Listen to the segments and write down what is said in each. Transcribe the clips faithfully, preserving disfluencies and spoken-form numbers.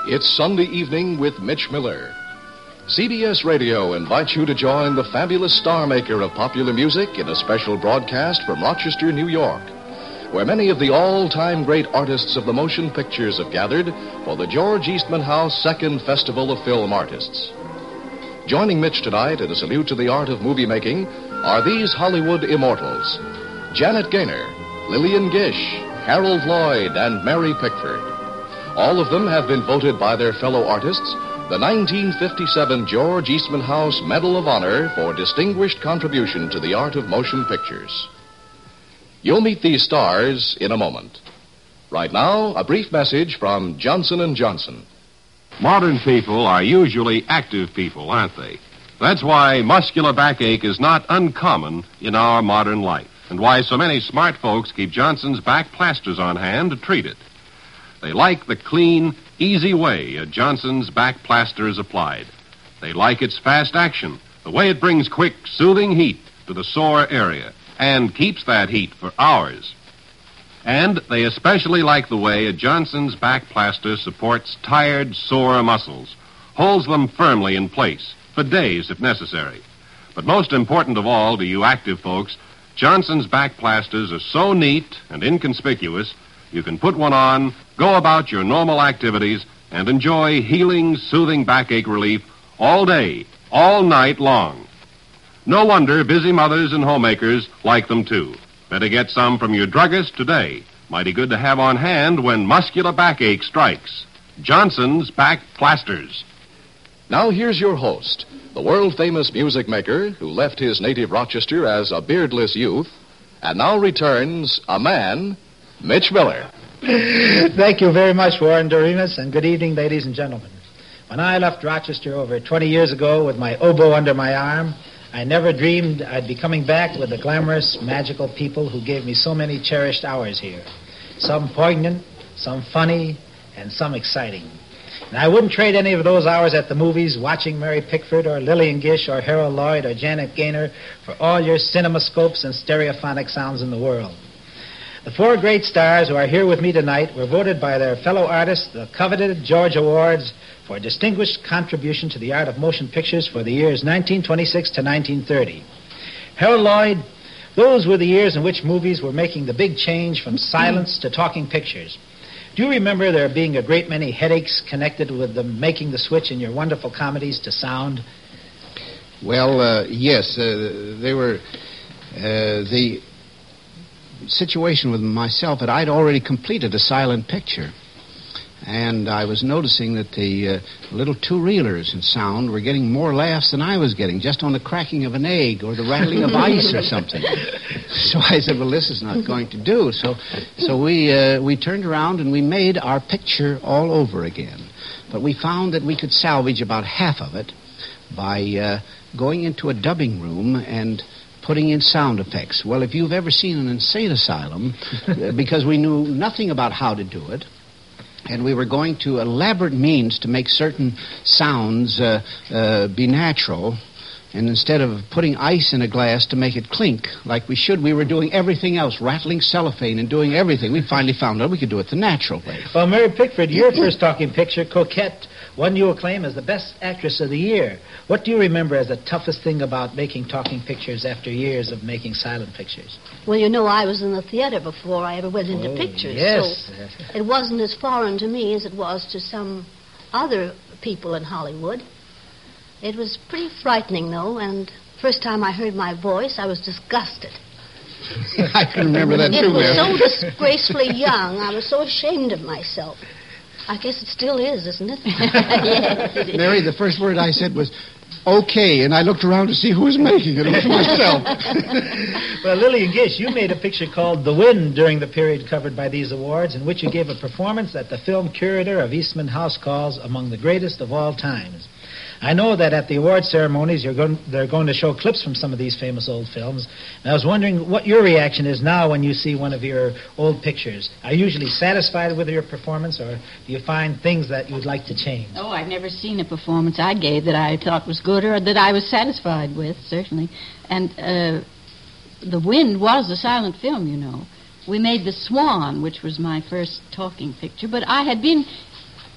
It's Sunday evening with Mitch Miller. C B S Radio invites you to join the fabulous star maker of popular music in a special broadcast from Rochester, New York, where many of the all-time great artists of the motion pictures have gathered for the George Eastman House Second Festival of Film Artists. Joining Mitch tonight in a salute to the art of movie making are these Hollywood immortals: Janet Gaynor, Lillian Gish, Harold Lloyd, and Mary Pickford. All of them have been voted by their fellow artists the nineteen fifty-seven George Eastman House Medal of Honor for distinguished contribution to the art of motion pictures. You'll meet these stars in a moment. Right now, a brief message from Johnson and Johnson. Modern people are usually active people, aren't they? That's why muscular backache is not uncommon in our modern life, and why so many smart folks keep Johnson's back plasters on hand to treat it. They like the clean, easy way a Johnson's back plaster is applied. They like its fast action, the way it brings quick, soothing heat to the sore area and keeps that heat for hours. And they especially like the way a Johnson's back plaster supports tired, sore muscles, holds them firmly in place for days if necessary. But most important of all to you active folks, Johnson's back plasters are so neat and inconspicuous, you can put one on, go about your normal activities, and enjoy healing, soothing backache relief all day, all night long. No wonder busy mothers and homemakers like them, too. Better get some from your druggist today. Mighty good to have on hand when muscular backache strikes. Johnson's Back Plasters. Now here's your host, the world-famous music maker who left his native Rochester as a beardless youth and now returns a man, Mitch Miller. Thank you very much, Warren Doremus, and good evening, ladies and gentlemen. When I left Rochester over twenty years ago with my oboe under my arm, I never dreamed I'd be coming back with the glamorous, magical people who gave me so many cherished hours here. Some poignant, some funny, and some exciting. And I wouldn't trade any of those hours at the movies watching Mary Pickford or Lillian Gish or Harold Lloyd or Janet Gaynor for all your cinemascopes and stereophonic sounds in the world. The four great stars who are here with me tonight were voted by their fellow artists the coveted George Awards for distinguished contribution to the art of motion pictures for the years nineteen twenty-six to nineteen thirty. Harold Lloyd, those were the years in which movies were making the big change from silence to talking pictures. Do you remember there being a great many headaches connected with the making the switch in your wonderful comedies to sound? Well, uh, yes, uh, they were uh, the situation with myself that I'd already completed a silent picture. And I was noticing that the uh, little two-reelers in sound were getting more laughs than I was getting, just on the cracking of an egg or the rattling of ice or something. So I said, well, this is not going to do. So so we uh, we turned around and we made our picture all over again. But we found that we could salvage about half of it by uh, going into a dubbing room and putting in sound effects. Well, if you've ever seen an insane asylum, because we knew nothing about how to do it, and we were going to elaborate means to make certain sounds uh, uh, be natural, and instead of putting ice in a glass to make it clink like we should, we were doing everything else, rattling cellophane and doing everything. We finally found out we could do it the natural way. Well, Mary Pickford, your first talking picture, Coquette, won you acclaim as the best actress of the year. What do you remember as the toughest thing about making talking pictures after years of making silent pictures? Well, you know, I was in the theater before I ever went into oh, pictures. Yes. So it wasn't as foreign to me as it was to some other people in Hollywood. It was pretty frightening, though, and first time I heard my voice, I was disgusted. I can remember that, it too, was Mary. so disgracefully young. I was so ashamed of myself. I guess it still is, isn't it? Yes, it is. Mary, the first word I said was, okay, and I looked around to see who was making it. It was myself. Well, Lillian Gish, you made a picture called The Wind during the period covered by these awards, in which you gave a performance that the film curator of Eastman House calls among the greatest of all times. I know that at the award ceremonies you're going, they're going to show clips from some of these famous old films. And I was wondering what your reaction is now when you see one of your old pictures. Are you usually satisfied with your performance, or do you find things that you'd like to change? Oh, I've never seen a performance I gave that I thought was good or that I was satisfied with, certainly. And uh, The Wind was a silent film, you know. We made The Swan, which was my first talking picture, but I had been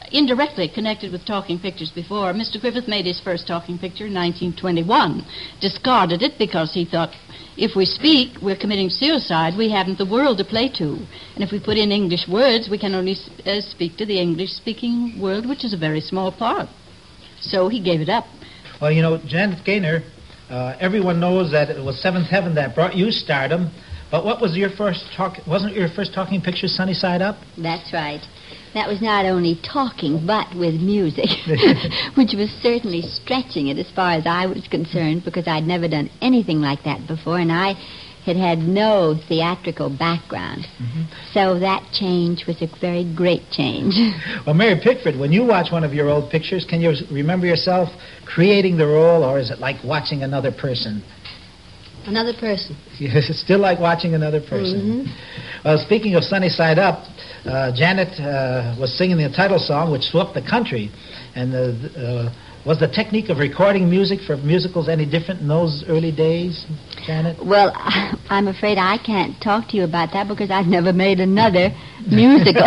indirectly connected with talking pictures before. Mister Griffith made his first talking picture in nineteen twenty-one, discarded it because he thought, if we speak, we're committing suicide. We haven't the world to play to. And if we put in English words, we can only uh, speak to the English-speaking world, which is a very small part. So he gave it up. Well, you know, Janet Gaynor, uh, everyone knows that it was Seventh Heaven that brought you stardom. But what was your first talk? Wasn't your first talking picture Sunny Side Up? That's right. That was not only talking, but with music, which was certainly stretching it as far as I was concerned, because I'd never done anything like that before, and I had had no theatrical background. Mm-hmm. So that change was a very great change. Well, Mary Pickford, when you watch one of your old pictures, can you remember yourself creating the role, or is it like watching another person? Another person. Yes, it's still like watching another person. Mm-hmm. Well, speaking of Sunny Side Up, uh, Janet uh, was singing the title song, which swept the country. And uh, uh, was the technique of recording music for musicals any different in those early days, Janet? Well, I'm afraid I can't talk to you about that because I've never made another musical.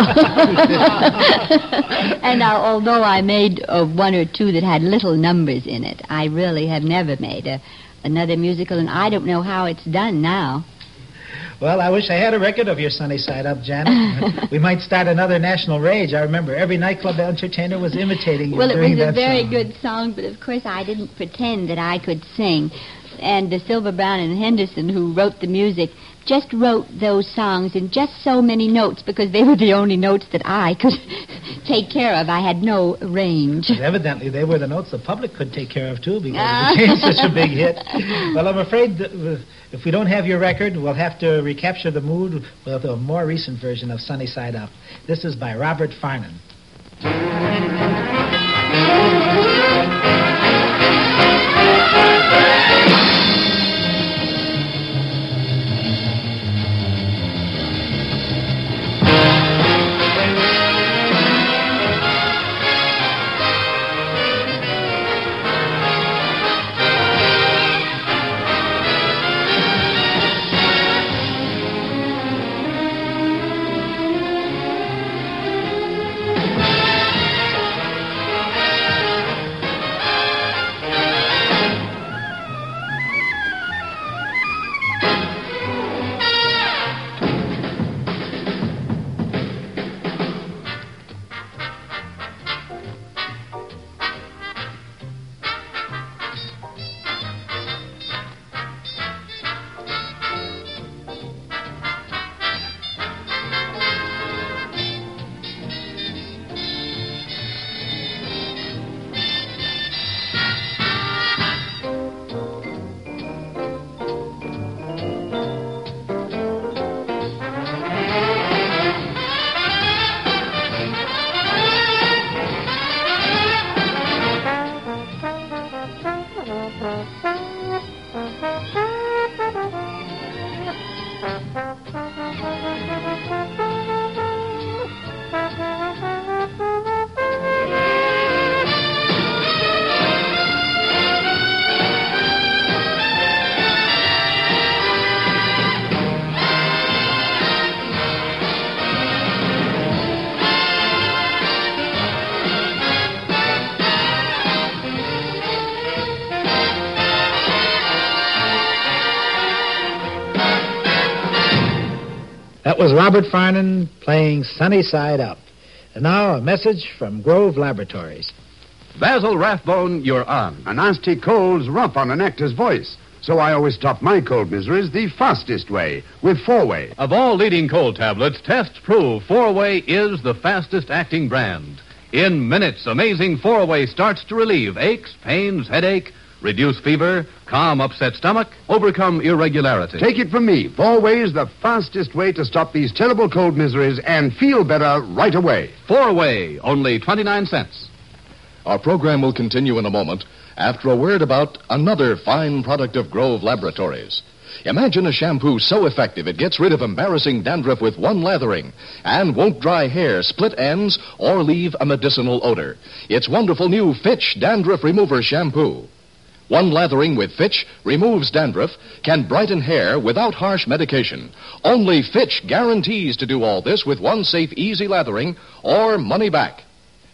And now, although I made uh, one or two that had little numbers in it, I really have never made a another musical, and I don't know how it's done now. Well, I wish I had a record of your Sunny Side Up, Janet. We might start another national rage. I remember every nightclub entertainer was imitating you. Well, it was a very song. good song, but of course I didn't pretend that I could sing. And uh, Silver Brown and Henderson, who wrote the music, just wrote those songs in just so many notes because they were the only notes that I could take care of. I had no range. But evidently, they were the notes the public could take care of, too, because it became such a big hit. Well, I'm afraid that if we don't have your record, we'll have to recapture the mood with a more recent version of Sunny Side Up. This is by Robert Farnon. That was Robert Farnon playing Sunny Side Up. And now a message from Grove Laboratories. Basil Rathbone, you're on. A nasty cold's rough on an actor's voice. So I always stop my cold miseries the fastest way, with Four-Way. Of all leading cold tablets, tests prove Four-Way is the fastest acting brand. In minutes, amazing Four-Way starts to relieve aches, pains, headache, reduce fever, calm upset stomach, overcome irregularity. Take it from me. Four-Way is the fastest way to stop these terrible cold miseries and feel better right away. Four-Way, only twenty-nine cents. Our program will continue in a moment after a word about another fine product of Grove Laboratories. Imagine a shampoo so effective it gets rid of embarrassing dandruff with one lathering and won't dry hair, split ends, or leave a medicinal odor. It's wonderful new Fitch Dandruff Remover Shampoo. One lathering with Fitch removes dandruff, can brighten hair without harsh medication. Only Fitch guarantees to do all this with one safe, easy lathering or money back.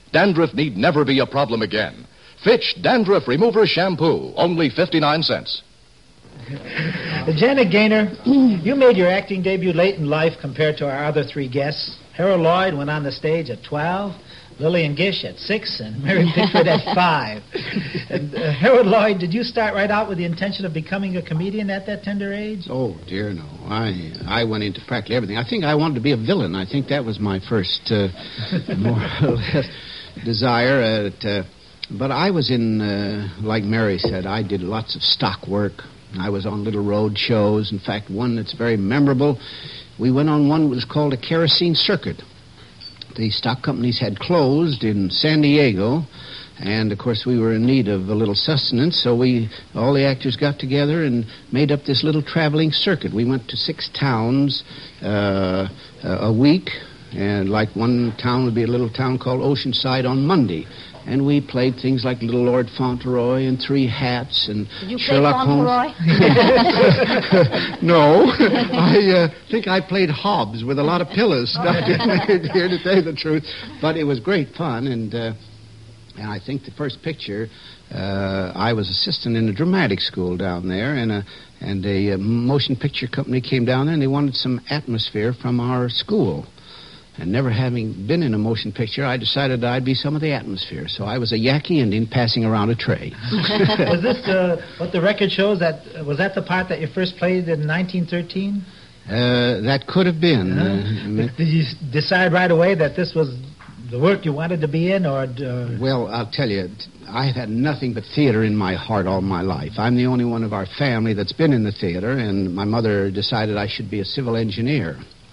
Dandruff need never be a problem again. Fitch Dandruff Remover Shampoo, only fifty-nine cents. Janet Gaynor, you made your acting debut late in life compared to our other three guests. Harold Lloyd went on the stage at twelve, Lillian Gish at six, and Mary Pickford at five. And, uh, Harold Lloyd, did you start right out with the intention of becoming a comedian at that tender age? Oh, dear, no. I I went into practically everything. I think I wanted to be a villain. I think that was my first uh, more or less desire. At, uh, but I was in, uh, like Mary said, I did lots of stock work. I was on little road shows. In fact, one that's very memorable, we went on one that was called a kerosene circuit. The stock companies had closed in San Diego, and, of course, we were in need of a little sustenance, so we, all the actors got together and made up this little traveling circuit. We went to six towns uh, a week, and like one town would be a little town called Oceanside on Monday. And we played things like Little Lord Fauntleroy and Three Hats and Did you Sherlock play Holmes. No, I uh, think I played Hobbs with a lot of pillows stuffed in there, here to tell you the truth. But it was great fun, and uh, and I think the first picture, uh, I was assistant in a dramatic school down there, and a and a motion picture company came down there, and they wanted some atmosphere from our school. And never having been in a motion picture, I decided I'd be some of the atmosphere. So I was a Yaqui Indian passing around a tray. Was this uh, what the record shows? That uh, was that the part that you first played in nineteen thirteen? Uh, that could have been. Uh, uh, did you decide right away that this was the work you wanted to be in, or? Uh... Well, I'll tell you, I've had nothing but theater in my heart all my life. I'm the only one of our family that's been in the theater, and my mother decided I should be a civil engineer.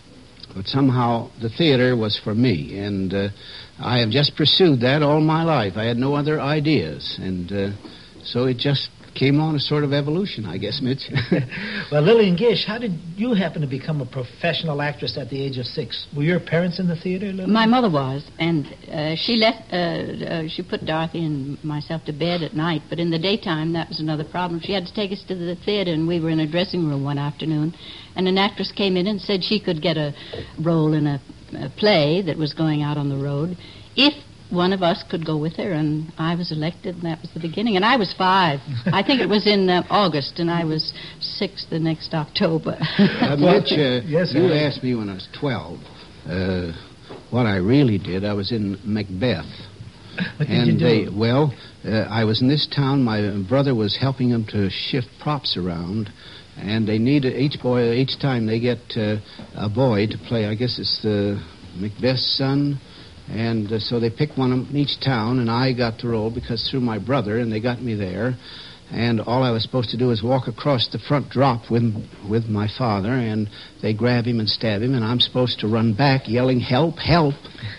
But somehow the theater was for me, and uh, I have just pursued that all my life. I had no other ideas, and uh, so it just came on a sort of evolution, I guess, Mitch. Well, Lillian Gish, how did you happen to become a professional actress at the age of six? Were your parents in the theater, Lillian? My mother was, and uh, she left. Uh, uh, she put Dorothy and myself to bed at night, but in the daytime, that was another problem. She had to take us to the theater, and we were in a dressing room one afternoon, and an actress came in and said she could get a role in a, a play that was going out on the road if one of us could go with her, and I was elected, and that was the beginning. And I was five. I think it was in uh, August, and I was six the next October. uh, Mitch, uh, yes, you sir. asked me when I was twelve uh, what I really did. I was in Macbeth. What did and you do? they, well, uh, I was in this town. My brother was helping them to shift props around, and they needed each boy, each time they get uh, a boy to play, I guess it's the Macbeth's son. And uh, so they picked one in each town, and I got the role because through my brother, and they got me there. And all I was supposed to do was walk across the front drop with with my father, and they grab him and stab him, and I'm supposed to run back yelling, "Help, help,"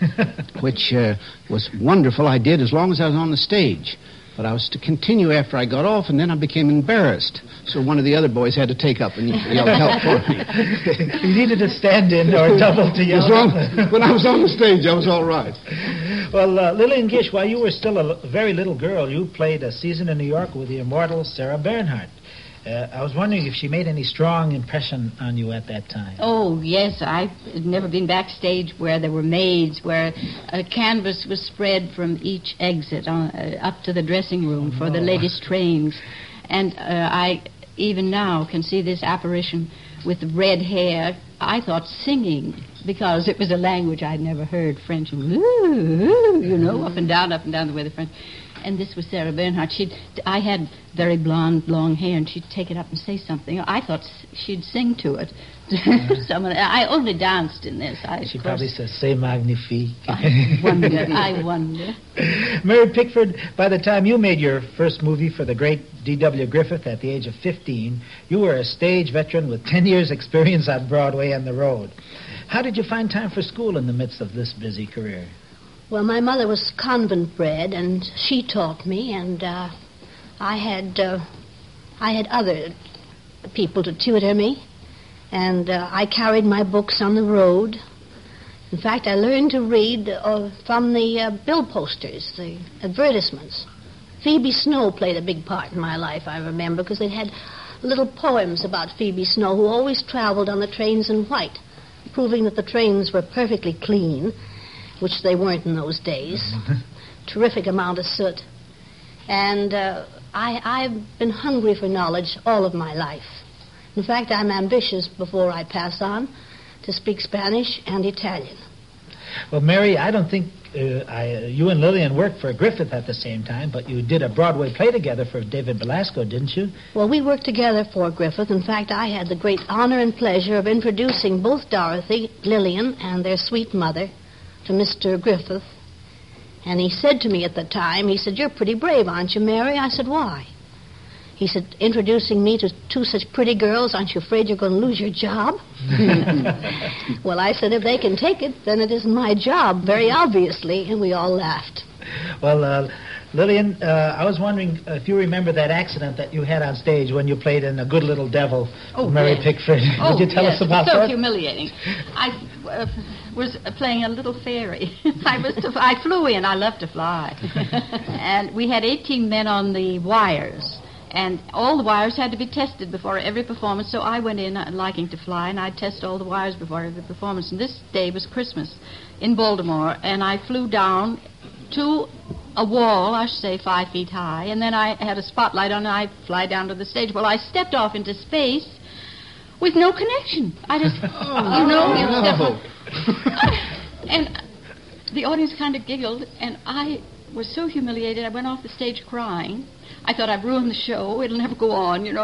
which uh, was wonderful. I did as long as I was on the stage. But I was to continue after I got off, and then I became embarrassed. So one of the other boys had to take up and yell help for me. You needed a stand-in or a double to yell. As long, when I was on the stage, I was all right. Well, uh, Lillian Gish, while you were still a l- very little girl, you played a season in New York with the immortal Sarah Bernhardt. Uh, I was wondering if she made any strong impression on you at that time. Oh, yes. I've never been backstage where there were maids, where a canvas was spread from each exit on, uh, up to the dressing room for the latest trains. And uh, I, even now, can see this apparition with red hair. I thought singing, because it was a language I'd never heard, French, and you know, up and down, up and down the way the French. And this was Sarah Bernhardt. She'd, I had very blonde, long hair, and she'd take it up and say something. I thought she'd sing to it. Someone, I only danced in this. I, She probably says, "C'est magnifique." I wonder, I wonder. Mary Pickford, by the time you made your first movie for the great D W Griffith at the age of fifteen, you were a stage veteran with ten years' experience on Broadway and the road. How did you find time for school in the midst of this busy career? Well, my mother was convent bred, and she taught me, and uh, I had uh, I had other people to tutor me, and uh, I carried my books on the road. In fact, I learned to read uh, from the uh, bill posters, the advertisements. Phoebe Snow played a big part in my life, I remember, because they had little poems about Phoebe Snow, who always traveled on the trains in white, proving that the trains were perfectly clean. which they weren't in those days. Terrific amount of soot. And uh, I, I've been hungry for knowledge all of my life. In fact, I'm ambitious, before I pass on, to speak Spanish and Italian. Well, Mary, I don't think uh, I, you and Lillian worked for Griffith at the same time, but you did a Broadway play together for David Belasco, didn't you? Well, we worked together for Griffith. In fact, I had the great honor and pleasure of introducing both Dorothy, Lillian, and their sweet mother to Mister Griffith. And he said to me at the time, he said, "You're pretty brave, aren't you, Mary?" I said, "Why?" He said, "Introducing me to two such pretty girls, aren't you afraid you're going to lose your job?" Well, I said, if they can take it, then it isn't my job, very obviously, and we all laughed. Well, uh, Lillian, uh, I was wondering if you remember that accident that you had on stage when you played in A Good Little Devil, oh, Mary yes. Pickford. Oh, Would you tell yes. us about it's so that? So humiliating. I uh, was playing a little fairy. I was to, I flew in. I love to fly. And we had eighteen men on the wires. And all the wires had to be tested before every performance, so I went in uh, liking to fly, and I'd test all the wires before every performance. And this day was Christmas in Baltimore, and I flew down to a wall, I should say five feet high, and then I had a spotlight on, and I fly down to the stage. Well, I stepped off into space with no connection. I just, oh, you know, no. step on. And the audience kind of giggled, and I was so humiliated, I went off the stage crying. I thought I've ruined the show. It'll never go on, you know.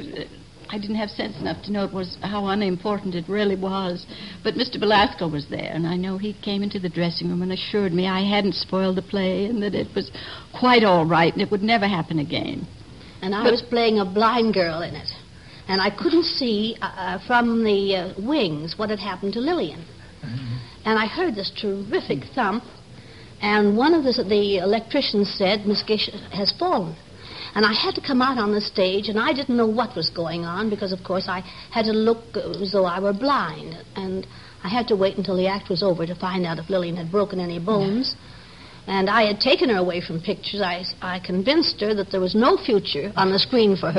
I didn't have sense enough to know it was how unimportant it really was. But Mister Belasco was there, and I know he came into the dressing room and assured me I hadn't spoiled the play and that it was quite all right and it would never happen again. And I But- was playing a blind girl in it. And I couldn't see uh, from the uh, wings what had happened to Lillian. And I heard this terrific thump, and one of the, the electricians said, "Miss Gish has fallen." And I had to come out on the stage, and I didn't know what was going on because, of course, I had to look as though I were blind. And I had to wait until the act was over to find out if Lillian had broken any bones. And I had taken her away from pictures. I, I convinced her that there was no future on the screen for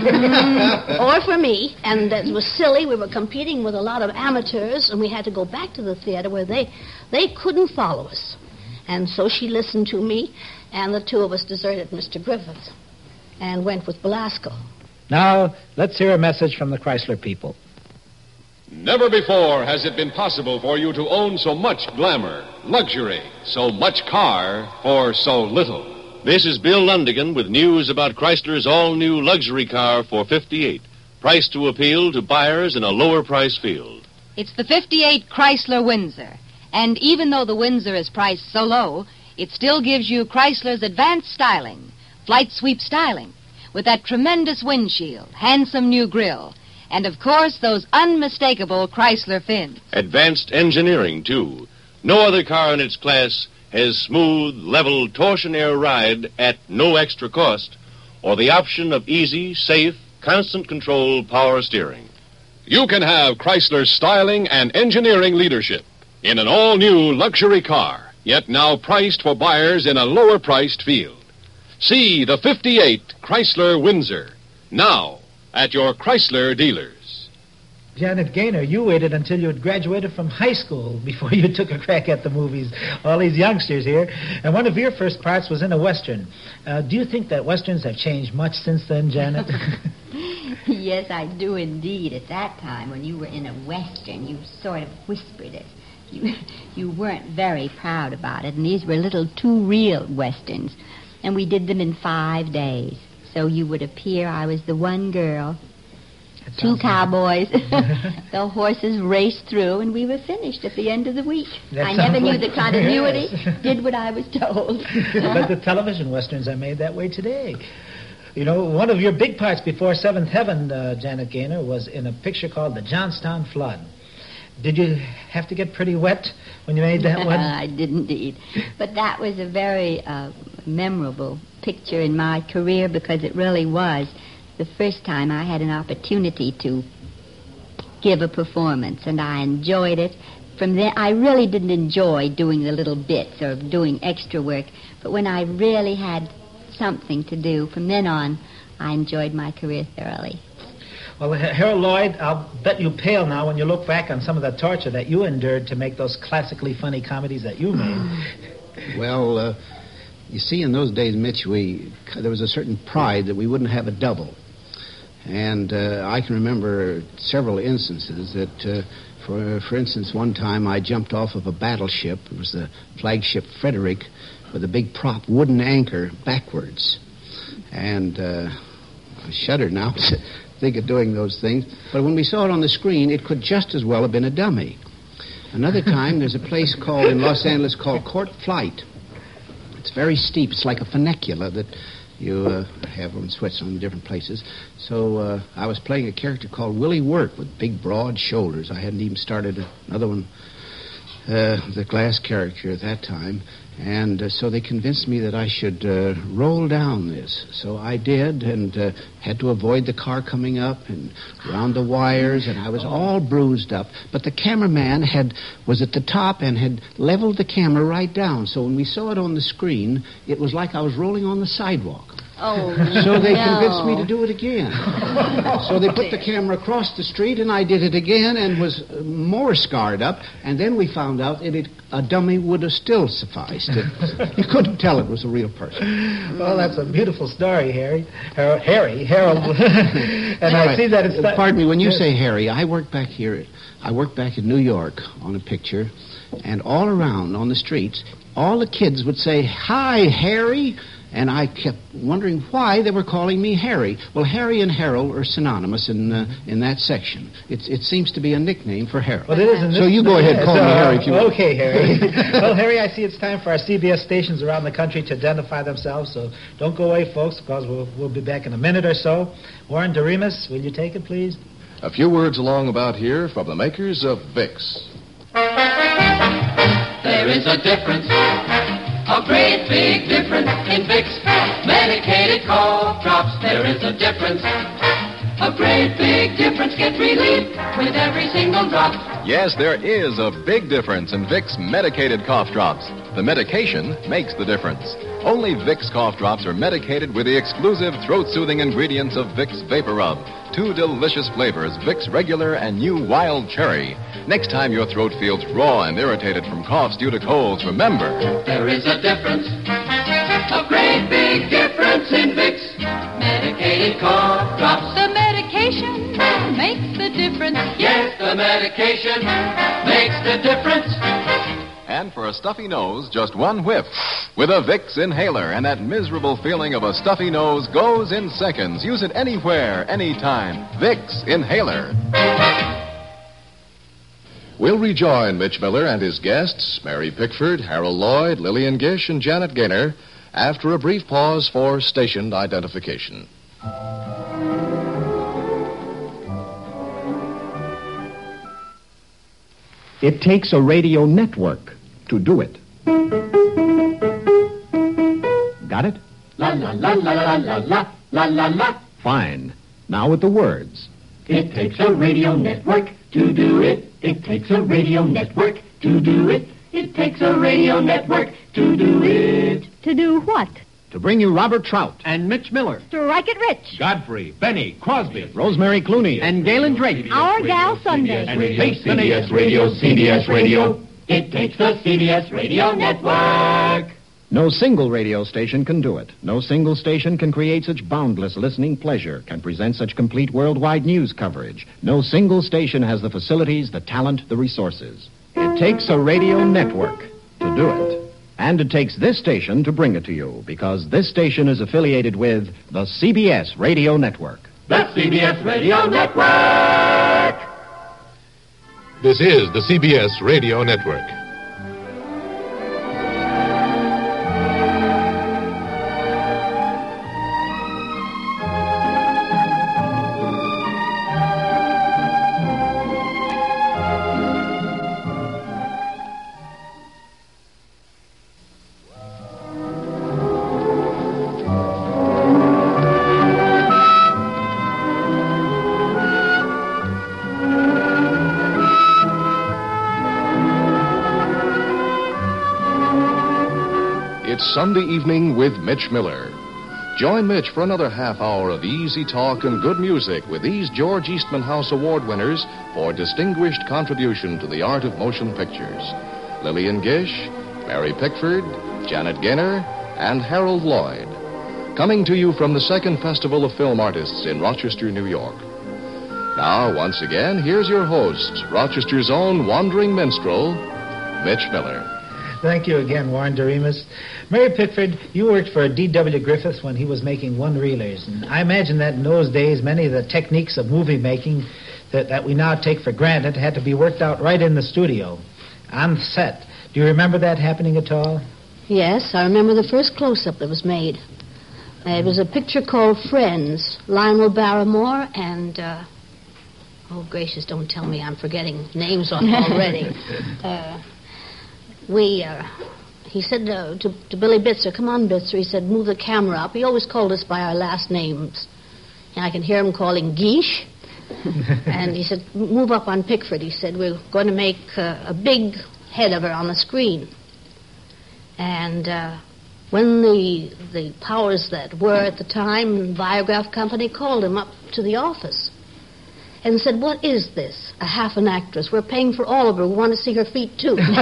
her or for me, and that it was silly. We were competing with a lot of amateurs, and we had to go back to the theater where they, they couldn't follow us. And so she listened to me, and the two of us deserted Mister Griffith and went with Belasco. Now, let's hear a message from the Chrysler people. Never before has it been possible for you to own so much glamour, luxury, so much car for so little. This is Bill Lundigan with news about Chrysler's all-new luxury car for fifty-eight, priced to appeal to buyers in a lower price field. It's the fifty-eight Chrysler Windsor. And even though the Windsor is priced so low, it still gives you Chrysler's advanced styling, flight sweep styling, with that tremendous windshield, handsome new grille, and, of course, those unmistakable Chrysler fins. Advanced engineering, too. No other car in its class has smooth, level, torsion-air ride at no extra cost, or the option of easy, safe, constant control power steering. You can have Chrysler's styling and engineering leadership in an all-new luxury car, yet now priced for buyers in a lower-priced field. See the fifty-eight Chrysler Windsor, now at your Chrysler dealers. Janet Gaynor, you waited until you had graduated from high school before you took a crack at the movies. All these youngsters here. And one of your first parts was in a Western. Uh, do you think that Westerns have changed much since then, Janet? Yes, I do indeed. At that time, when you were in a Western, you sort of whispered it. You, you weren't very proud about it, and these were little too real Westerns. And we did them in five days. So you would appear I was the one girl, two cowboys. The horses raced through, and we were finished at the end of the week. That I never sounds knew like- the continuity, Yes. did what I was told. But the television Westerns are made that way today. You know, one of your big parts before Seventh Heaven, uh, Janet Gaynor, was in a picture called The Johnstown Flood. Did you have to get pretty wet when you made that one? I did indeed. But that was a very uh, memorable picture in my career because it really was the first time I had an opportunity to give a performance, and I enjoyed it. From there, I really didn't enjoy doing the little bits or doing extra work, but when I really had something to do, from then on, I enjoyed my career thoroughly. Well, Harold Lloyd, I'll bet you pale now when you look back on some of the torture that you endured to make those classically funny comedies that you made. Well, uh, you see, in those days, Mitch, we there was a certain pride that we wouldn't have a double. And uh, I can remember several instances that, uh, for for instance, one time I jumped off of a battleship. It was the flagship Frederick with a big prop wooden anchor backwards. And uh, I shudder now to think of doing those things. But when we saw it on the screen, it could just as well have been a dummy. Another time, there's a place called in Los Angeles called Court Flight. It's very steep. It's like a funicular that you uh, have in Switzerland, different places. So uh, I was playing a character called Willie Work with big, broad shoulders. I hadn't even started another one, uh, the glass character at that time. And uh, so they convinced me that I should uh, roll down this. So I did, and uh, had to avoid the car coming up and round the wires, and I was all bruised up. But the cameraman had was at the top and had leveled the camera right down. So when we saw it on the screen, it was like I was rolling on the sidewalk. Oh, So they no. convinced me to do it again. So they put the camera across the street, and I did it again and was uh, more scarred up. And then we found out that it, a dummy would have still sufficed. It, you couldn't tell it was a real person. Well, that's a beautiful story, Harry. Har- Harry, Harold. And I Right. see that it's... Uh, Pardon me, when you say Harry, I work back here. I work back in New York on a picture, and all around on the streets, all the kids would say, "Hi, Harry." And I kept wondering why they were calling me Harry. Well, Harry and Harold are synonymous in uh, in that section. It, it seems to be a nickname for Harold. Well, it is in this... So you go ahead, call So, me Harry if you want. Okay, Harry. Well, Harry, I see it's time for our C B S stations around the country to identify themselves, so don't go away, folks, because we'll, we'll be back in a minute or so. Warren Doremus, will you take it, please? A few words along about here from the makers of Vicks. There is a difference, a great big difference in Vicks medicated cough drops. There is a difference, a great big difference. Get relief with every single drop. Yes, there is a big difference in Vicks medicated cough drops. The medication makes the difference. Only Vicks cough drops are medicated with the exclusive throat-soothing ingredients of Vicks Vapor Rub. Two delicious flavors, Vicks Regular and new Wild Cherry. Next time your throat feels raw and irritated from coughs due to colds, remember... There is a difference, a great big difference in Vicks medicated cough drops. The medication makes the difference. Yes, the medication makes the difference. And for a stuffy nose, just one whiff with a Vicks inhaler, and that miserable feeling of a stuffy nose goes in seconds. Use it anywhere, anytime. Vicks inhaler. We'll rejoin Mitch Miller and his guests, Mary Pickford, Harold Lloyd, Lillian Gish, and Janet Gaynor, after a brief pause for station identification. It takes a radio network to do it. Got it? La la la la la la la la la la. Fine. Now with the words. It takes a radio network to do it. It takes a radio network to do it. It takes a radio network to do it. To do what? To bring you Robert Trout. And Mitch Miller. Strike it rich. Godfrey, Benny, Crosby. Rosemary Clooney. And Galen Drake. Our Gal Sunday. And face the nation. Radio, C B S Radio. It takes the C B S Radio Network. No single radio station can do it. No single station can create such boundless listening pleasure, can present such complete worldwide news coverage. No single station has the facilities, the talent, the resources. It takes a radio network to do it. And it takes this station to bring it to you, because this station is affiliated with the C B S Radio Network. The C B S Radio Network. This is the C B S Radio Network. It's Sunday evening with Mitch Miller. Join Mitch for another half hour of easy talk and good music with these George Eastman House Award winners for distinguished contribution to the art of motion pictures. Lillian Gish, Mary Pickford, Janet Gaynor, and Harold Lloyd. Coming to you from the Second Festival of Film Artists in Rochester, New York. Now, once again, here's your host, Rochester's own wandering minstrel, Mitch Miller. Thank you again, Warren Doremus. Mary Pickford, you worked for D W Griffith when he was making one-reelers. And I imagine that in those days, many of the techniques of movie making that, that we now take for granted had to be worked out right in the studio, on set. Do you remember that happening at all? Yes, I remember the first close-up that was made. Uh, it was a picture called Friends, Lionel Barrymore and... Uh, oh, gracious, don't tell me I'm forgetting names off already. uh, we... Uh, he said uh, to, to Billy Bitzer, come on, Bitzer, he said, move the camera up. He always called us by our last names. And I can hear him calling Geesh. And he said, move up on Pickford. He said, we're going to make uh, a big head of her on the screen. And uh, when the the powers that were at the time, Biograph Company, called him up to the office and said, what is this? A half an actress. We're paying for all of her. We want to see her feet, too. uh,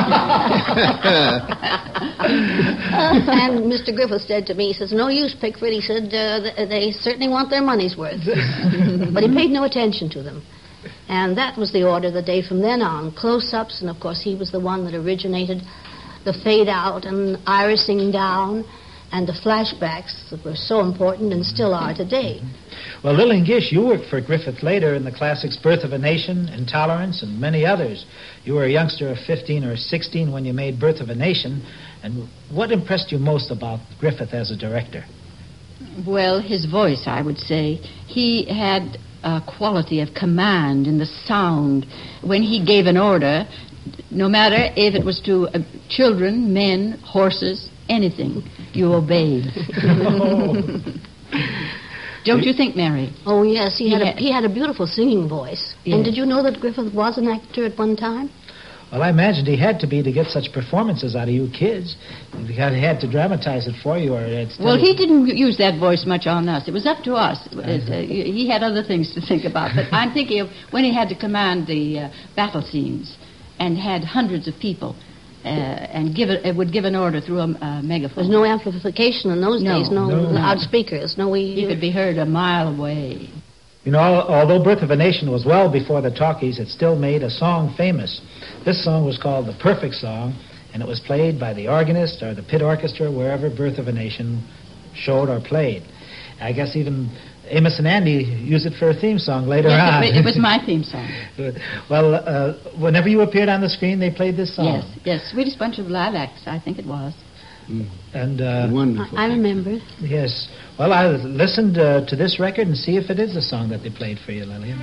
and Mister Griffith said to me, he says, no use, Pickford. He said, uh, they certainly want their money's worth. But he paid no attention to them. And that was the order the day from then on. Close-ups, and of course he was the one that originated the fade-out and irising down and the flashbacks that were so important and still are today. Well, Lillian Gish, you worked for Griffith later in the classics Birth of a Nation, Intolerance, and many others. You were a youngster of fifteen or sixteen when you made Birth of a Nation. And what impressed you most about Griffith as a director? Well, his voice, I would say. He had a quality of command in the sound. When he gave an order, no matter if it was to uh, children, men, horses, anything, you obeyed. Don't you think, Mary? Oh, yes. He, He had, had- a, he had a beautiful singing voice. Yes. And did you know that Griffith was an actor at one time? Well, I imagined he had to be to get such performances out of you kids. Because he had to dramatize it for you, or it's... Well, he didn't use that voice much on us. It was up to us. It, uh, he had other things to think about. But I'm thinking of when he had to command the uh, battle scenes and had hundreds of people uh, and give it, it would give an order through a, a megaphone. There's no amplification in those No. days, no, No. loudspeakers, no way... He could be heard a mile away. You know, although Birth of a Nation was well before the talkies, it still made a song famous. This song was called The Perfect Song, and it was played by the organist or the pit orchestra wherever Birth of a Nation showed or played. I guess even Amos and Andy used it for a theme song later Yes, on. it, it was my theme song. Well, uh, whenever you appeared on the screen, they played this song. Yes, yes. Sweetest Bunch of Lilacs, I think it was. And uh, Wonderful. I remember. Yes. Well, I listened uh, to this record and see if it is the song that they played for you, Lillian.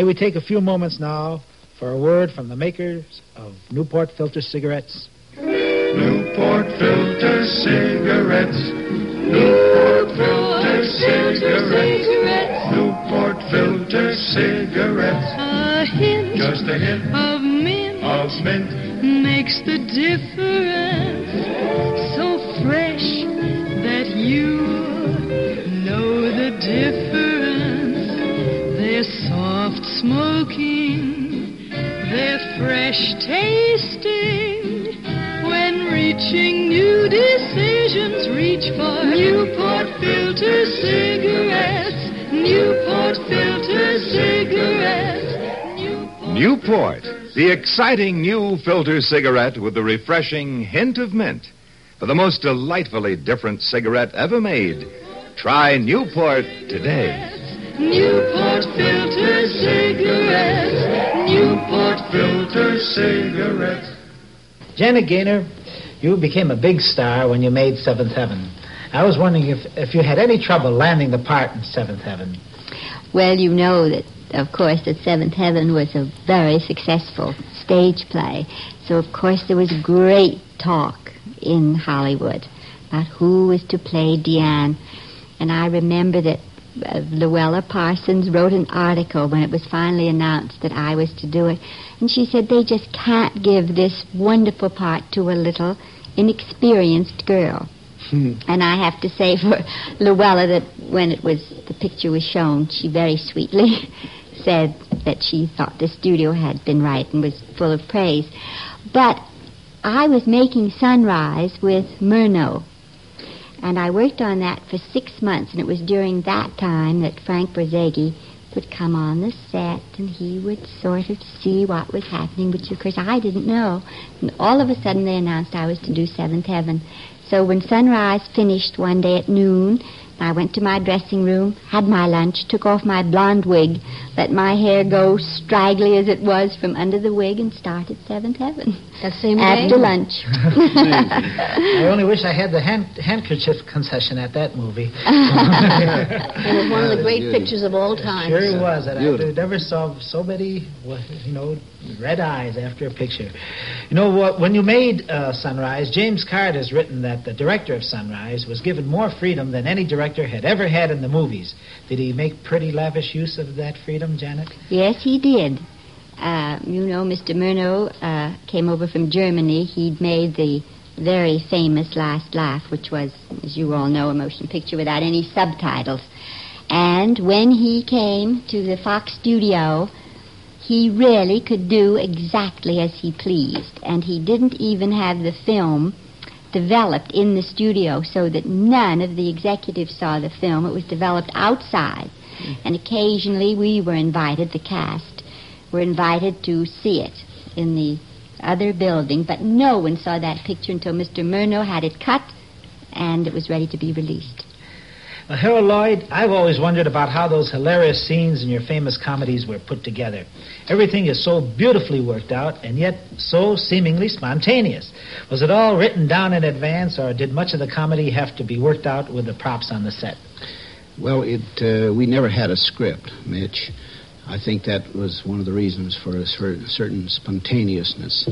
we take a few moments now for a word from the makers of Newport Filter cigarettes. Newport Filter cigarettes. Newport Filter cigarettes. Newport Filter cigarettes. A hint, just a hint of mint, of mint makes the difference. So fresh that you know the difference. They're soft smoking, they're fresh tasting. When reaching new decisions, reach for Newport Filter cigarettes. Newport Filter cigarettes. Newport, the exciting new filter cigarette with the refreshing hint of mint. For the most delightfully different cigarette ever made, try Newport today. Newport Filter cigarettes. Newport Filter cigarettes. Janet Gaynor, you became a big star when you made Seventh Heaven. I was wondering if, if you had any trouble landing the part in Seventh Heaven. Well, you know that, of course, that Seventh Heaven was a very successful stage play. So, of course, there was great talk in Hollywood about who was to play Diane. And I remember that uh, Luella Parsons wrote an article when it was finally announced that I was to do it. And she said they just can't give this wonderful part to a little inexperienced girl. And I have to say for Luella that when it was the picture was shown, she very sweetly said that she thought the studio had been right and was full of praise. But I was making Sunrise with Murnau, and I worked on that for six months, and it was during that time that Frank Berzaghi would come on the set, and he would sort of see what was happening, which, of course, I didn't know. And all of a sudden, they announced I was to do Seventh Heaven. So when Sunrise finished one day at noon, I went to my dressing room, had my lunch, took off my blonde wig, let my hair go straggly as it was from under the wig, and started Seventh Heaven. That same day? After lunch. I only wish I had the hand, handkerchief concession at that movie. It was one of the great pictures of all time. Sure it was. And I never saw so many, you know, red eyes after a picture. You know what? When you made uh, Sunrise, James Card has written that the director of Sunrise was given more freedom than any director had ever had in the movies. Did he make pretty lavish use of that freedom, Janet? Yes, he did. Uh, you know, Mister Murnau uh, came over from Germany. He'd made the very famous Last Laugh, which was, as you all know, a motion picture without any subtitles. And when he came to the Fox studio, he really could do exactly as he pleased. And he didn't even have the film developed in the studio so that none of the executives saw the film. It was developed outside. And occasionally we were invited, the cast, were invited to see it in the other building, but no one saw that picture until Mister Murnau had it cut and it was ready to be released. Well, Harold Lloyd, I've always wondered about how those hilarious scenes in your famous comedies were put together. Everything is so beautifully worked out and yet so seemingly spontaneous. Was it all written down in advance, or did much of the comedy have to be worked out with the props on the set? Well, it uh, we never had a script, Mitch. I think that was one of the reasons for a certain spontaneousness.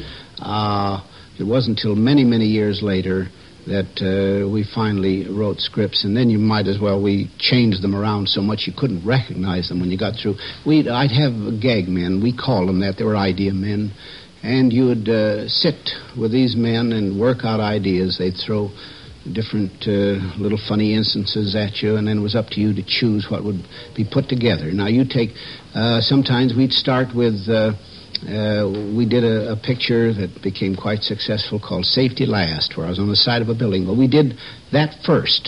Uh, it wasn't until many, many years later that uh, we finally wrote scripts, and then you might as well, we changed them around so much you couldn't recognize them when you got through. We'd, I'd have gag men. We called them that. They were idea men. And you would uh, sit with these men and work out ideas. They'd throw different uh, little funny instances at you, and then it was up to you to choose what would be put together. Now, you take, uh, sometimes we'd start with, uh, uh, we did a, a picture that became quite successful called Safety Last, where I was on the side of a building. Well, we did that first.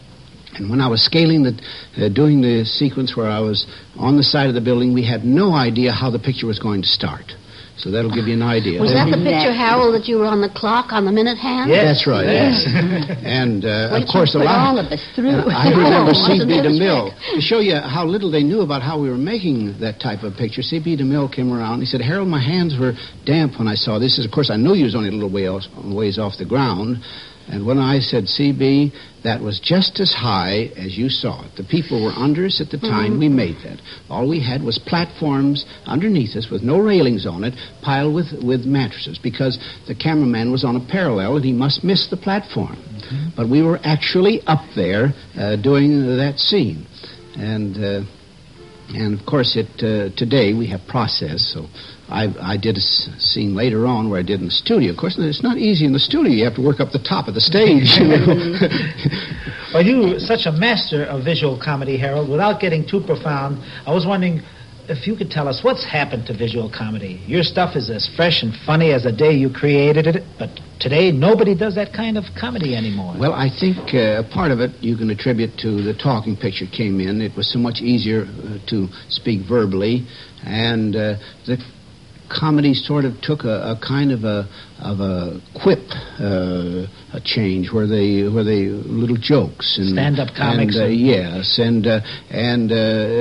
And when I was scaling the, uh, doing the sequence where I was on the side of the building, we had no idea how the picture was going to start. So that'll give you an idea. Was that the picture, Harold, that you were on the clock, on the minute hand? Yes, that's right, yes. And, uh, well, of course, a lot... all of us through. I remember C B DeMille, to show you how little they knew about how we were making that type of picture. C B DeMille came around. He said, Harold, my hands were damp when I saw this. Of course, I knew you was only a little way off, ways off the ground. And when I said C B, that was just as high as you saw it. The people were under us at the time Mhm. we made that. All we had was platforms underneath us with no railings on it, piled with, with mattresses, because the cameraman was on a parallel and he must miss the platform. But we were actually up there uh, doing that scene. And... Uh, And, of course, it uh, today we have process, so I, I did a s- scene later on where I did in the studio. Of course, it's not easy in the studio. You have to work up the top of the stage. You know? Well, you're such a master of visual comedy, Harold. Without getting too profound, I was wondering if you could tell us what's happened to visual comedy. Your stuff is as fresh and funny as the day you created it, but today nobody does that kind of comedy anymore. Well, I think uh, part of it you can attribute to the talking picture came in. It was so much easier uh, to speak verbally, and uh, the comedy sort of took a, a kind of a of a quip uh, a change where they where they little jokes and Stand-up comics and, uh, and- yes and uh, and uh,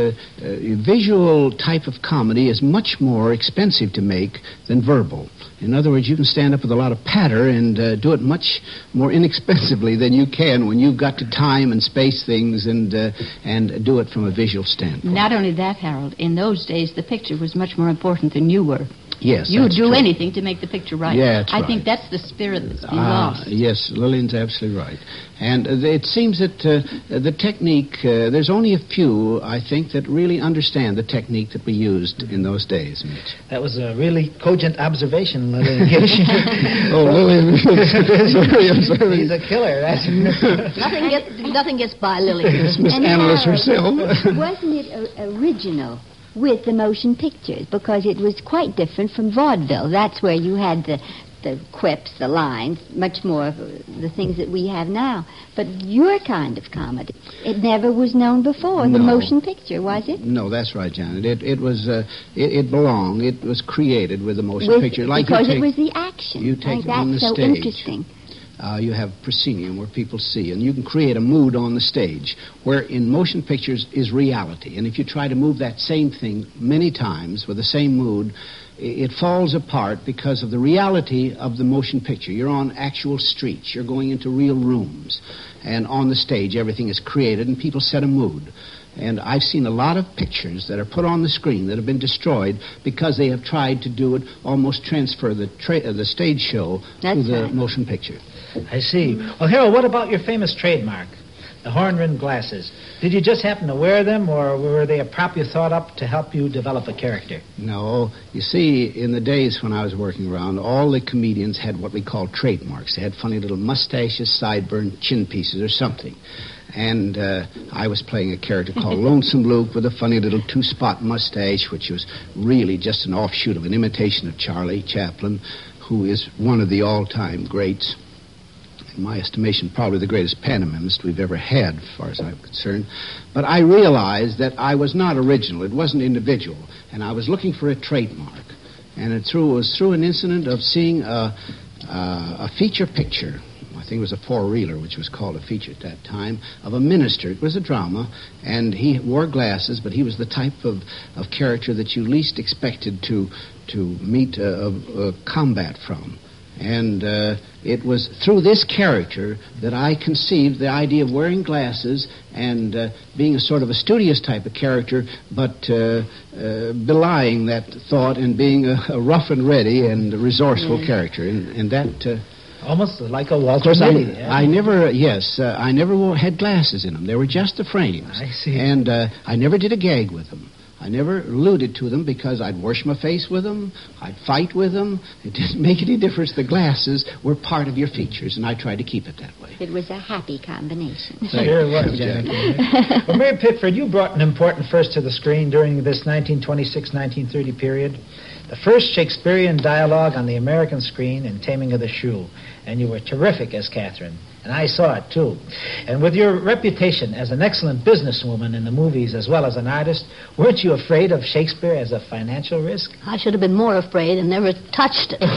uh, visual type of comedy is much more expensive to make than verbal. In other words, you can stand up with a lot of patter and uh, do it much more inexpensively than you can when you've got to time and space things and uh, and do it from a visual standpoint. Not only that, Harold, in those days the picture was much more important than you were. Yes, You would that's do true. anything to make the picture right. Yeah, that's I right. think that's the spirit that's been Ah, lost. yes, Lillian's absolutely right. And uh, it seems that uh, the technique, uh, there's only a few, I think, that really understand the technique that we used in those days, Mitch. That was a really cogent observation, Lillian. Oh, Lillian. Sorry, I'm sorry. He's a killer. That's Nothing gets nothing gets by Lily. It's Miss And Analyst Harold, herself. Wasn't it o- original with the motion pictures? Because it was quite different from vaudeville. That's where you had the the quips, the lines, much more of the things that we have now. But your kind of comedy, it never was known before. The No. motion picture, was it? No, that's right, Janet. It it was uh, it, it belonged. It was created with the motion With- picture. Like because you take, it was the action. You I take think it on that's the so stage. interesting. Uh, you have proscenium where people see, and you can create a mood on the stage, where in motion pictures is reality. And if you try to move that same thing many times with the same mood, i- it falls apart because of the reality of the motion picture. You're on actual streets. You're going into real rooms. And on the stage, everything is created, and people set a mood. And I've seen a lot of pictures that are put on the screen that have been destroyed because they have tried to do it, almost transfer the, tra- uh, the stage show That's to the right. motion picture. I see. Well, Harold, what about your famous trademark, the horn-rimmed glasses? Did you just happen to wear them, or were they a prop you thought up to help you develop a character? No. You see, in the days when I was working around, all the comedians had what we call trademarks. They had funny little mustaches, sideburns, chin pieces, or something. And uh, I was playing a character called Lonesome Luke with a funny little two-spot mustache, which was really just an offshoot of an imitation of Charlie Chaplin, who is one of the all-time greats. In my estimation, probably the greatest pantomimist we've ever had, as far as I'm concerned. But I realized that I was not original. It wasn't individual. And I was looking for a trademark. And it, through, it was through an incident of seeing a, uh, a feature picture. I think it was a four-reeler, which was called a feature at that time, of a minister. It was a drama, and he wore glasses, but he was the type of, of character that you least expected to to meet a, a, a combat from. And uh, it was through this character that I conceived the idea of wearing glasses and uh, being a sort of a studious type of character, but uh, uh, belying that thought and being a, a rough and ready and resourceful Mm. character. And, and that... Uh, Almost like a of Walter course, I, Mitty. yeah. I never, yes, uh, I never wore, had glasses in them. They were just the frames. I see. And uh, I never did a gag with them. I never alluded to them because I'd wash my face with them. I'd fight with them. It didn't make any difference. The glasses were part of your features, and I tried to keep it that way. It was a happy combination. Sure was, Janet. Well, Mary Pickford, you brought an important first to the screen during this nineteen twenty-six nineteen thirty period. The first Shakespearean dialogue on the American screen in Taming of the Shrew. And you were terrific as Catherine. And I saw it, too. And with your reputation as an excellent businesswoman in the movies as well as an artist, weren't you afraid of Shakespeare as a financial risk? I should have been more afraid and never touched it.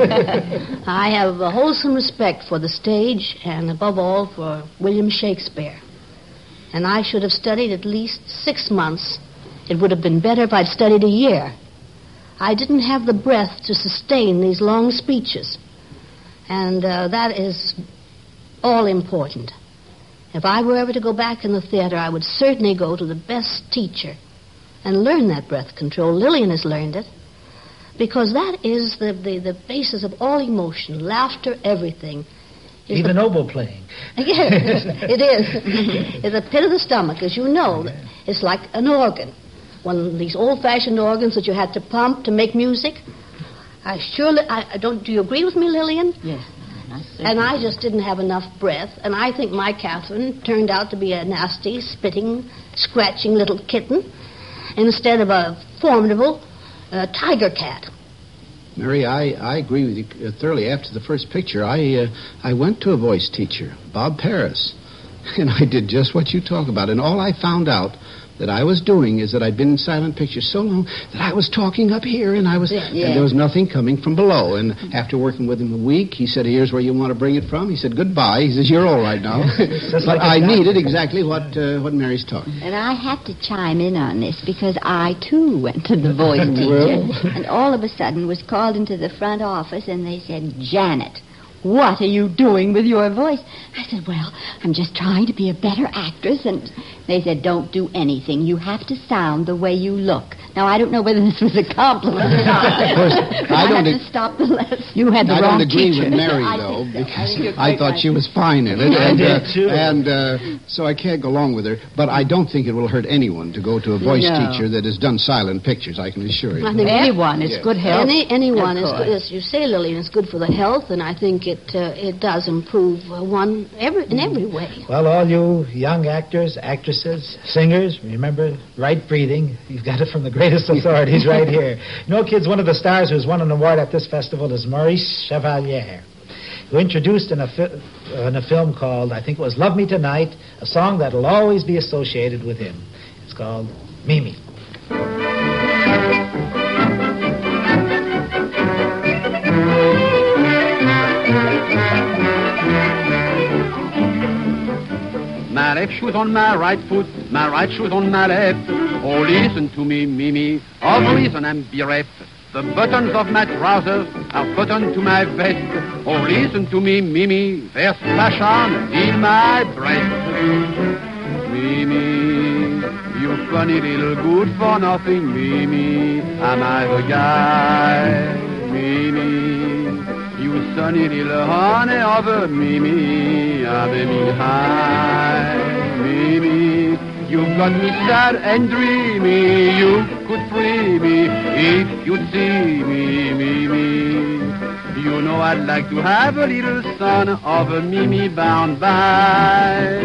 I have a wholesome respect for the stage and, above all, for William Shakespeare. And I should have studied at least six months. It would have been better if I'd studied a year. I didn't have the breath to sustain these long speeches. And uh, that is all important. If I were ever to go back in the theater, I would certainly go to the best teacher and learn that breath control. Lillian has learned it. Because that is the, the, the basis of all emotion, laughter, everything. Is Even the, oboe playing. Yes, it is. It's a pit of the stomach, as you know. It's like an organ. One of these old-fashioned organs that you had to pump to make music. I surely, I, I don't, do you agree with me, Lillian? Yes. And I just didn't have enough breath, and I think my Catherine turned out to be a nasty, spitting, scratching little kitten instead of a formidable uh, tiger cat. Mary, I, I agree with you thoroughly. After the first picture, I uh, I went to a voice teacher, Bob Paris, and I did just what you talk about. And all I found out that I was doing is that I'd been in silent pictures so long that I was talking up here, and I was, Yeah. and there was nothing coming from below. And after working with him a week, he said, "Here's where you want to bring it from." He said, "Goodbye." He says, "You're all right now." Just But like I a doctor. needed exactly what uh, what Mary's talking. And I have to chime in on this because I, too, went to the voice teacher. And all of a sudden was called into the front office and they said, "Janet, what are you doing with your voice?" I said, "Well, I'm just trying to be a better actress." And they said, "Don't do anything. You have to sound the way you look." Now, I don't know whether this was a compliment or not. Of course, I I don't had ag- to stop the lesson. You had the I wrong don't agree teacher. with Mary, I though, think so. I because think you're I, quite thought right. she was fine in it. I and, did, uh, too. And uh, so I can't go along with her. But I don't think it will hurt anyone to go to a voice No. teacher that has done silent pictures, I can assure you. I think Anyone, it's Yes. good health. Any, anyone Of is course. good, as you say, Lillian, is good for the health, and I think it uh, it does improve uh, one every, in every way. Well, all you young actors, actresses, singers, remember, right breathing. You've got it from the greatest authorities right here. You know, kids, one of the stars who's won an award at this festival is Maurice Chevalier, who introduced in a, fi- in a film called, I think it was Love Me Tonight, a song that'll always be associated with him. It's called Mimi. My left shoe's on my right foot, my right shoe's on my left. Oh, listen to me, Mimi, of reason I'm bereft. The buttons of my trousers are buttoned to my vest. Oh, listen to me, Mimi, there's passion in my breast. Mimi, you funny little good for nothing, Mimi, am I the guy? Mimi, you sunny little honey of a Mimi, I'm Mimi high. Mimi, you got me sad and dreamy, you could free me if you'd see me, Mimi. You know I'd like to have a little son of a Mimi bound by.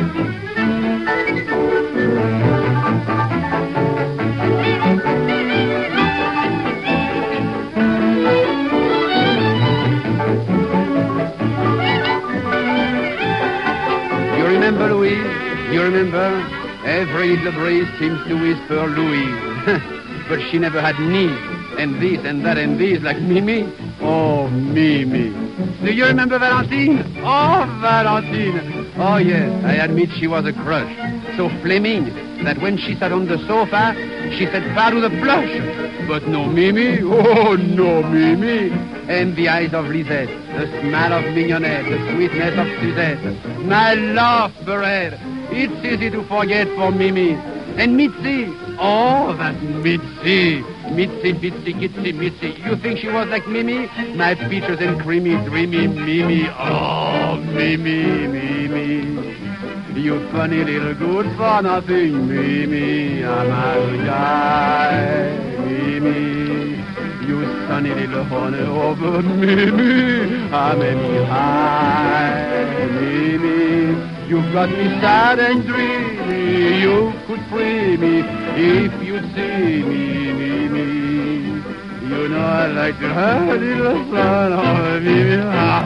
You remember Louise? You remember? Every little breeze seems to whisper Louise. But she never had knees, and this and that and this like Mimi. Oh, Mimi. Do you remember Valentine? Oh, Valentine. Oh, yes, I admit she was a crush. So flaming that when she sat on the sofa, she said, "Pas to the blush." But no Mimi. Oh, no Mimi. And the eyes of Lisette, the smile of Mignonette, the sweetness of Suzette. My love, Beret. It's easy to forget for Mimi. And Mitzi. Oh, that Mitzi. Mitzi, Mitzi, Kitsy, Mitzi. You think she was like Mimi? My features and creamy, dreamy Mimi. Oh, Mimi, Mimi. You funny little good for nothing, Mimi. I'm a guy, Mimi. You sunny little honey over Mimi. I'm Mimi high, Mimi. You got me sad and dreamy. You could free me if you'd see me, Mimi. You know I like to have a little fun on Mimi.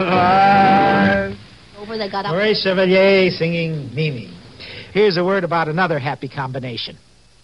Over they got up. Maurice Chevalier singing Mimi. Here's a word about another happy combination.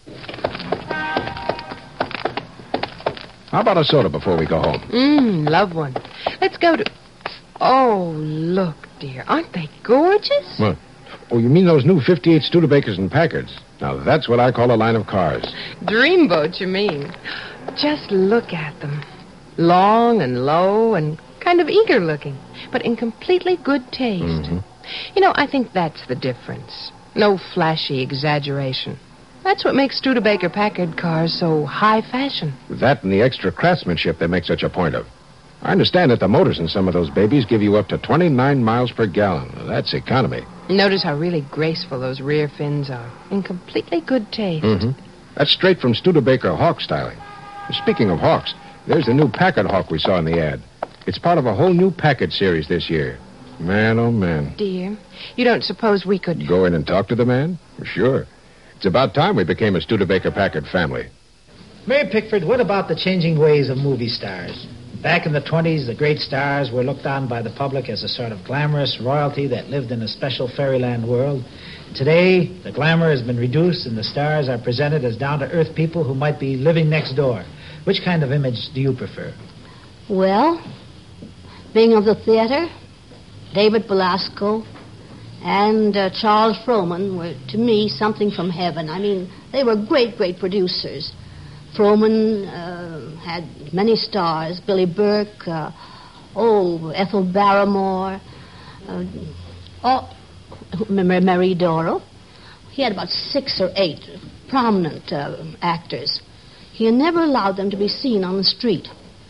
How about a soda before we go home? Mmm, love one. Let's go to... Oh, look, dear. Aren't they gorgeous? What? Oh, you mean those new fifty-eight Studebakers and Packards? Now, that's what I call a line of cars. Dreamboats, you mean. Just look at them. Long and low and kind of eager looking, but in completely good taste. Mm-hmm. You know, I think that's the difference. No flashy exaggeration. That's what makes Studebaker Packard cars so high fashion. That and the extra craftsmanship they make such a point of. I understand that the motors in some of those babies give you up to twenty-nine miles per gallon. That's economy. Notice how really graceful those rear fins are. In completely good taste. Mm-hmm. That's straight from Studebaker Hawk styling. Speaking of Hawks, there's the new Packard Hawk we saw in the ad. It's part of a whole new Packard series this year. Man, oh, man. Dear, you don't suppose we could... Go in and talk to the man? Sure. It's about time we became a Studebaker Packard family. Mary Pickford, what about the changing ways of movie stars? Back in the twenties, the great stars were looked on by the public as a sort of glamorous royalty that lived in a special fairyland world. Today, the glamour has been reduced and the stars are presented as down-to-earth people who might be living next door. Which kind of image do you prefer? Well, being of the theater, David Belasco and uh, Charles Frohman were, to me, something from heaven. I mean, they were great, great producers. Frohman uh, had many stars, Billy Burke, uh, oh, Ethel Barrymore, uh, oh, Mary Doro. He had about six or eight prominent uh, actors. He never allowed them to be seen on the street.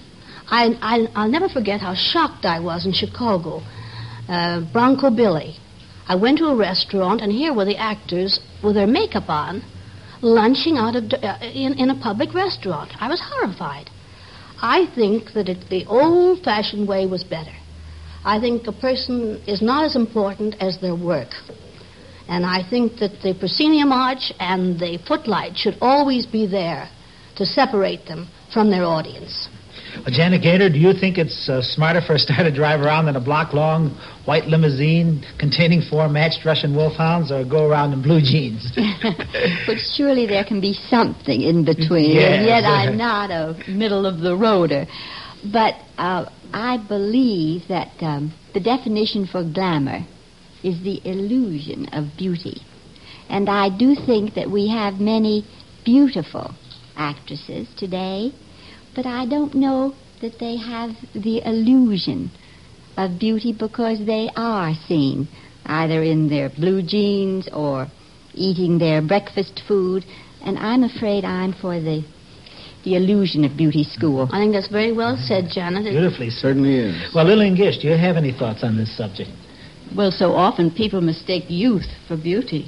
I, I, I'll never forget how shocked I was in Chicago. Uh, Bronco Billy. I went to a restaurant, and here were the actors with their makeup on, lunching out of uh, in, in a public restaurant. I was horrified. I think that it, the old-fashioned way was better. I think a person is not as important as their work. And I think that the proscenium arch and the footlight should always be there to separate them from their audience. Well, Janet Gator, do you think it's uh, smarter for a star to drive around in a block-long white limousine containing four matched Russian wolfhounds or go around in blue jeans? But surely there can be something in between, Yes. and yet I'm not a middle-of-the-roader. But uh, I believe that um, the definition for glamour is the illusion of beauty. And I do think that we have many beautiful actresses today, but I don't know that they have the illusion of beauty because they are seen either in their blue jeans or eating their breakfast food, and I'm afraid I'm for the the illusion of beauty school. I think that's very well said, Janet. Beautifully said. Certainly is. Well, Lillian Gish, do you have any thoughts on this subject? Well, so often people mistake youth for beauty.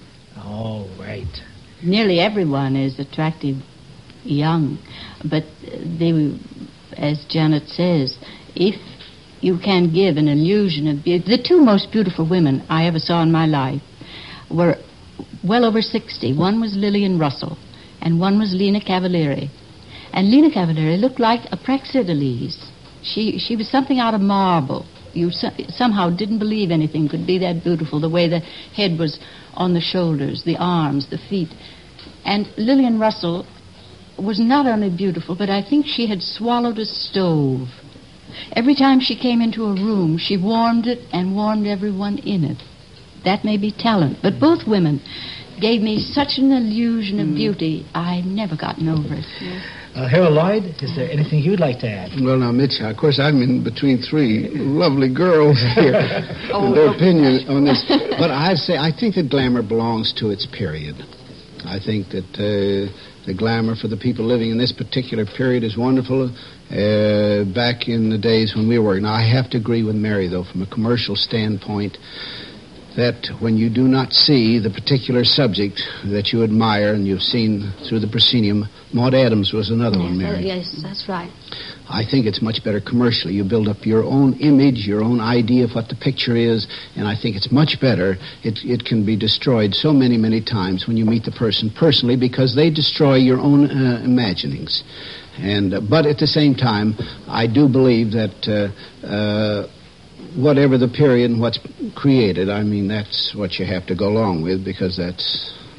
Oh, right. Nearly everyone is attractive young, but they, as Janet says, if you can give an illusion of beauty... The two most beautiful women I ever saw in my life were well over sixty. One was Lillian Russell, and one was Lena Cavalieri. And Lena Cavalieri looked like a Praxiteles. She she was something out of marble. You so, somehow didn't believe anything could be that beautiful, the way the head was on the shoulders, the arms, the feet. And Lillian Russell was not only beautiful, but I think she had swallowed a stove. Every time she came into a room, she warmed it and warmed everyone in it. That may be talent, but both women gave me such an illusion of beauty, I've never gotten over it. Uh, Harold Lloyd, is there anything you'd like to add? Well, now, Mitch, of course, I'm in between three lovely girls here. Oh, and their oh. opinion on this. But I say, I think that glamour belongs to its period. I think that uh, the glamour for the people living in this particular period is wonderful. Uh, back in the days when we were. Now, I have to agree with Mary, though, from a commercial standpoint, that when you do not see the particular subject that you admire and you've seen through the proscenium, Maud Adams was another one, Yes, Mary. uh, yes, that's right. I think it's much better commercially. You build up your own image, your own idea of what the picture is, and I think it's much better. It, it can be destroyed so many, many times when you meet the person personally because they destroy your own uh, imaginings. And uh, but at the same time, I do believe that uh, uh, whatever the period and what's created, I mean, that's what you have to go along with because that's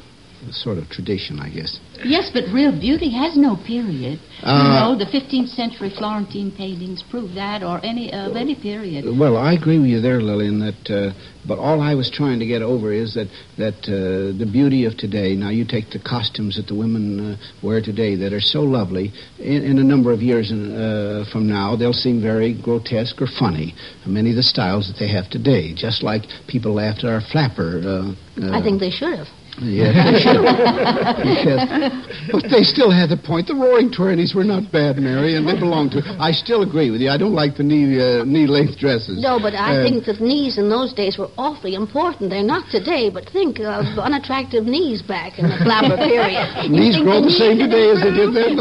sort of tradition, I guess. Yes, but real beauty has no period. Uh, you know, the fifteenth century Florentine paintings prove that, or any of any period. Well, I agree with you there, Lillian, that, uh, but all I was trying to get over is that, that uh, the beauty of today, now you take the costumes that the women uh, wear today that are so lovely, in, in a number of years uh, from now, they'll seem very grotesque or funny, many of the styles that they have today, just like people laughed at our flapper. Uh, uh, I think they should have. Yes, they should have. Yes. But they still had the point. The Roaring Twenties were not bad, Mary, and they belonged to... I still agree with you. I don't like the knee, uh, knee-length dresses. No, but I Uh, think that knees in those days were awfully important. They're not today, but think of unattractive knees back in the flapper period. Knees You think grow the same knees- today as they did then.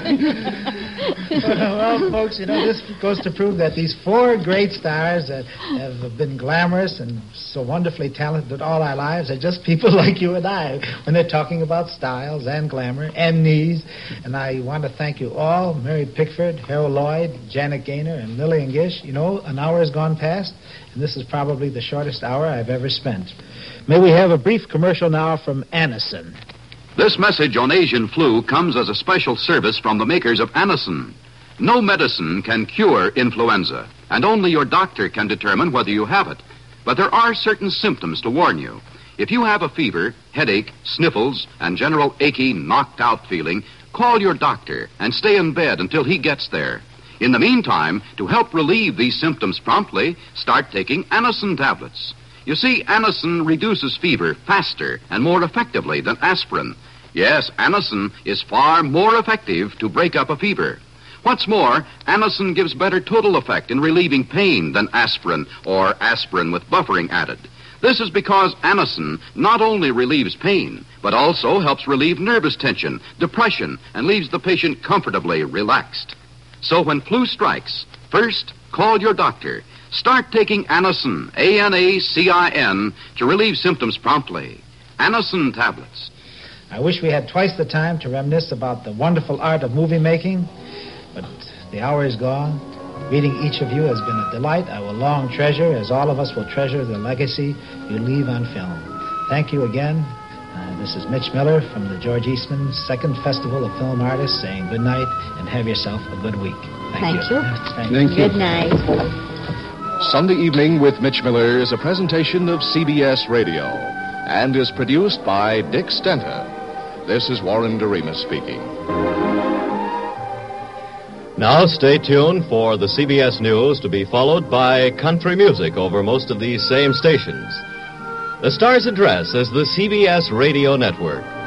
Well, folks, you know, this goes to prove that these four great stars that have been glamorous and so wonderfully talented all our lives are just people like you and I when they're talking about styles and glamour and knees. And I want to thank you all, Mary Pickford, Harold Lloyd, Janet Gaynor, and Lillian Gish. You know, an hour has gone past, and this is probably the shortest hour I've ever spent. May we have a brief commercial now from Anacin. This message on Asian flu comes as a special service from the makers of Anacin. No medicine can cure influenza, and only your doctor can determine whether you have it. But there are certain symptoms to warn you. If you have a fever, headache, sniffles, and general achy, knocked-out feeling, call your doctor and stay in bed until he gets there. In the meantime, to help relieve these symptoms promptly, start taking Anacin tablets. You see, Anacin reduces fever faster and more effectively than aspirin. Yes, Anacin is far more effective to break up a fever. What's more, Anacin gives better total effect in relieving pain than aspirin or aspirin with buffering added. This is because Anacin not only relieves pain, but also helps relieve nervous tension, depression, and leaves the patient comfortably relaxed. So when flu strikes, first, call your doctor. Start taking Anacin, A N A C I N, to relieve symptoms promptly. Anacin tablets. I wish we had twice the time to reminisce about the wonderful art of movie making, but the hour is gone. Meeting each of you has been a delight I will long treasure, as all of us will treasure the legacy you leave on film. Thank you again. Uh, this is Mitch Miller from the George Eastman Second Festival of Film Artists saying good night and have yourself a good week. Thank, Thank you. Thank, Thank you. Good night. Sunday Evening with Mitch Miller is a presentation of C B S Radio and is produced by Dick Stenta. This is Warren Doremus speaking. Now stay tuned for the C B S News to be followed by country music over most of these same stations. The star's address is the C B S Radio Network.